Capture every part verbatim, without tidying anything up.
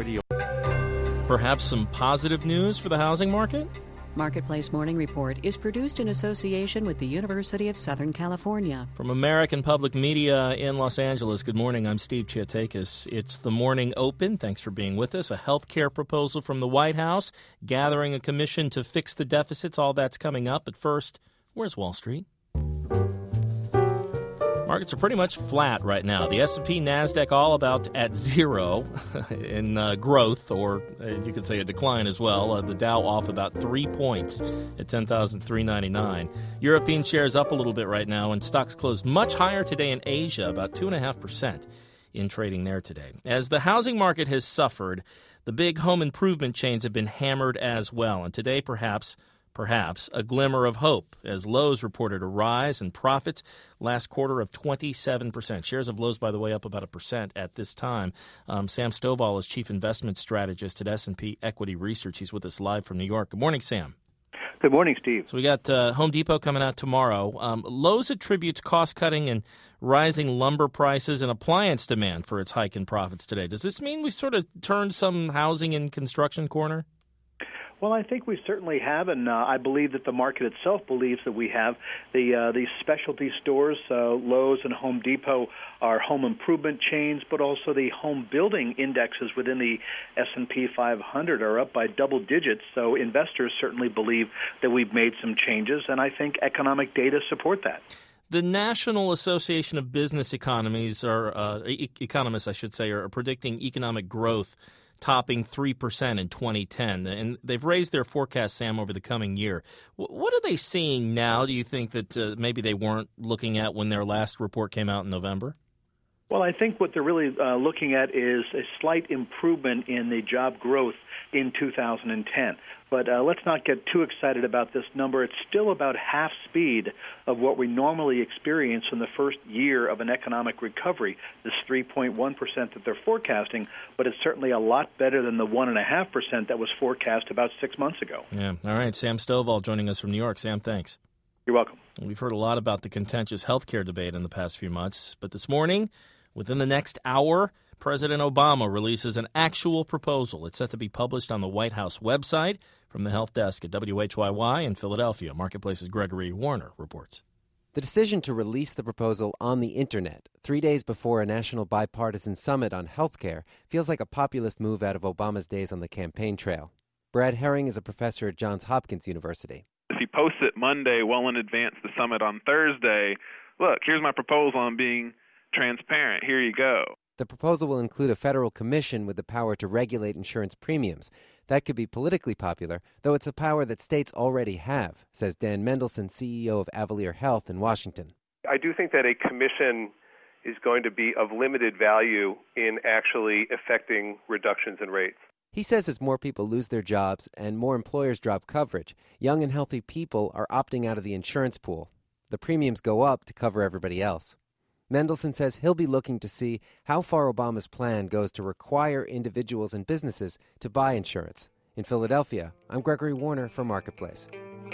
the... Perhaps some positive news for the housing market? Marketplace Morning Report is produced in association with the University of Southern California. From American Public Media in Los Angeles, good morning. I'm Steve Chiatakis. It's the Morning Open. Thanks for being with us. A health care proposal from the White House, gathering a commission to fix the deficits. All that's coming up. But first, where's Wall Street? Markets are pretty much flat right now. The S and P, NASDAQ all about at zero in uh, growth, or uh, you could say a decline as well. Uh, the Dow off about three points at ten thousand three hundred ninety-nine. European shares up a little bit right now, and stocks closed much higher today in Asia, about two point five percent in trading there today. As the housing market has suffered, the big home improvement chains have been hammered as well. And today, perhaps, Perhaps a glimmer of hope as Lowe's reported a rise in profits last quarter of twenty-seven percent. Shares of Lowe's, by the way, up about a percent at this time. Um, Sam Stovall is Chief Investment Strategist at S and P Equity Research. He's with us live from New York. Good morning, Sam. Good morning, Steve. So we got uh, Home Depot coming out tomorrow. Um, Lowe's attributes cost-cutting and rising lumber prices and appliance demand for its hike in profits today. Does this mean we sort of turned some housing and construction corner? Well, I think we certainly have, and uh, I believe that the market itself believes that we have. The uh, these specialty stores, uh, Lowe's and Home Depot, are home improvement chains, but also the home building indexes within the S and P five hundred are up by double digits. So investors certainly believe that we've made some changes, and I think economic data support that. The National Association of Business Economies, or uh, e- economists, I should say, are predicting economic growth topping three percent in twenty ten. And they've raised their forecast, Sam, over the coming year. W- what are they seeing now, do you think, that uh, maybe they weren't looking at when their last report came out in November? Well, I think what they're really uh, looking at is a slight improvement in the job growth in two thousand ten. But uh, let's not get too excited about this number. It's still about half speed of what we normally experience in the first year of an economic recovery, this three point one percent that they're forecasting, but it's certainly a lot better than the one point five percent that was forecast about six months ago. Yeah. All right. Sam Stovall joining us from New York. Sam, thanks. You're welcome. We've heard a lot about the contentious health care debate in the past few months, but this morning, within the next hour, President Obama releases an actual proposal. It's set to be published on the White House website. From the Health Desk at W H Y Y in Philadelphia, Marketplace's Gregory Warner reports. The decision to release the proposal on the Internet, three days before a national bipartisan summit on health care, feels like a populist move out of Obama's days on the campaign trail. Brad Herring is a professor at Johns Hopkins University. If he posts it Monday well in advance of the summit on Thursday, look, here's my proposal on being transparent. Here you go. The proposal will include a federal commission with the power to regulate insurance premiums. That could be politically popular, though it's a power that states already have, says Dan Mendelsohn, C E O of Avalere Health in Washington. I do think that a commission is going to be of limited value in actually affecting reductions in rates. He says as more people lose their jobs and more employers drop coverage, young and healthy people are opting out of the insurance pool. The premiums go up to cover everybody else. Mendelsohn says he'll be looking to see how far Obama's plan goes to require individuals and businesses to buy insurance. In Philadelphia, I'm Gregory Warner for Marketplace.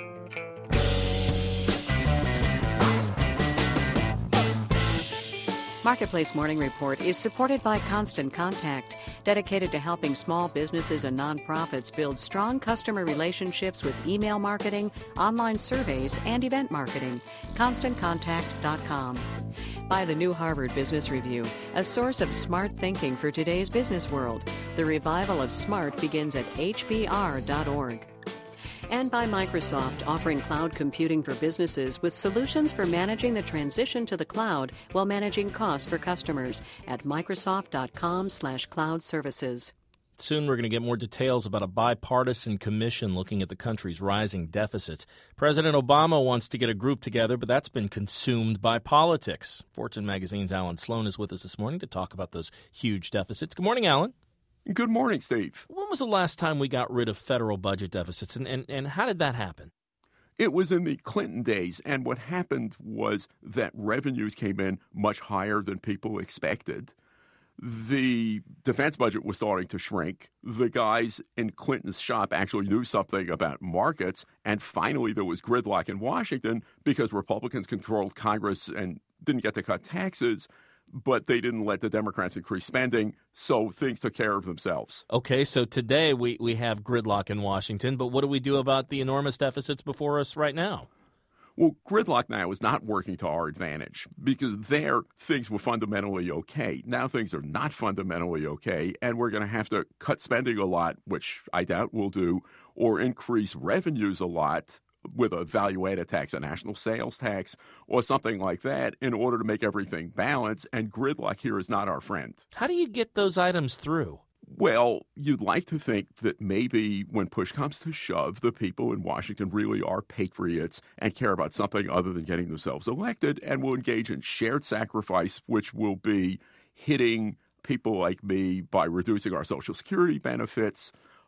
Marketplace Morning Report is supported by Constant Contact, dedicated to helping small businesses and nonprofits build strong customer relationships with email marketing, online surveys, and event marketing. constant contact dot com. By the New Harvard Business Review, a source of smart thinking for today's business world. The revival of smart begins at H B R dot org. And by Microsoft, offering cloud computing for businesses with solutions for managing the transition to the cloud while managing costs for customers at microsoft dot com slash cloud services. Soon we're going to get more details about a bipartisan commission looking at the country's rising deficits. President Obama wants to get a group together, but that's been consumed by politics. Fortune magazine's Alan Sloan is with us this morning to talk about those huge deficits. Good morning, Alan. Good morning, Steve. When was the last time we got rid of federal budget deficits, and, and, and how did that happen? It was in the Clinton days, and what happened was that revenues came in much higher than people expected. The defense budget was starting to shrink. The guys in Clinton's shop actually knew something about markets, and finally there was gridlock in Washington because Republicans controlled Congress and didn't get to cut taxes. but they didn't let the Democrats increase spending, so things took care of themselves. Okay, so today we, we have gridlock in Washington, but what do we do about the enormous deficits before us right now? Well, gridlock now is not working to our advantage because there things were fundamentally okay. Now things are not fundamentally okay, and we're going to have to cut spending a lot, which I doubt we'll do, or increase revenues a lot with a value-added tax, a national sales tax, or something like that in order to make everything balance, and gridlock here is not our friend. How do you get those items through? Well, you'd like to think that maybe when push comes to shove, the people in Washington really are patriots and care about something other than getting themselves elected and will engage in shared sacrifice, which will be hitting people like me by reducing our Social Security benefits,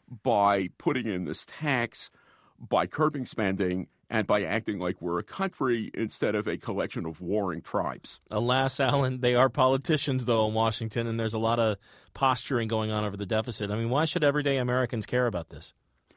by putting in this tax, by curbing spending, and by acting like we're a country instead of a collection of warring tribes. Alas, Alan, they are politicians, though, in Washington, and there's a lot of posturing going on over the deficit. I mean, why should everyday Americans care about this?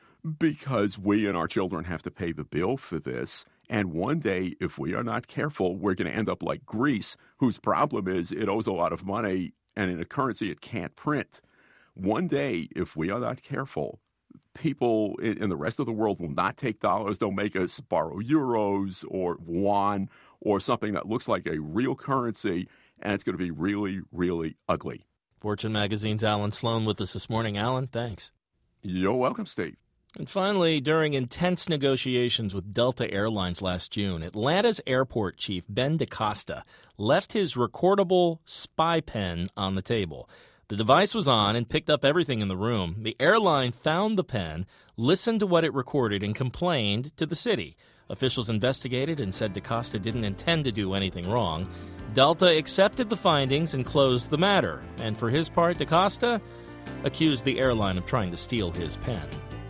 Because we and our children have to pay the bill for this. And one day, if we are not careful, we're going to end up like Greece, whose problem is it owes a lot of money, and in a currency it can't print. One day, if we are not careful, people in the rest of the world will not take dollars. They'll make us borrow euros or yuan or something that looks like a real currency, and it's going to be really, really ugly. Fortune Magazine's Alan Sloan with us this morning. Alan, thanks. You're welcome, Steve. And finally, during intense negotiations with Delta Airlines last June, Atlanta's airport chief, Ben DaCosta, left his recordable spy pen on the table. The device was on and picked up everything in the room. The airline found the pen, listened to what it recorded, and complained to the city. Officials investigated and said DaCosta didn't intend to do anything wrong. Delta accepted the findings and closed the matter. And for his part, DaCosta accused the airline of trying to steal his pen.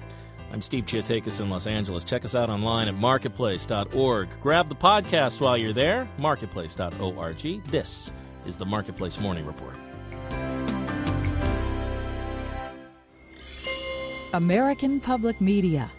I'm Steve Chiatakis in Los Angeles. Check us out online at marketplace dot org. Grab the podcast while you're there, marketplace dot org. This is the Marketplace Morning Report. American Public Media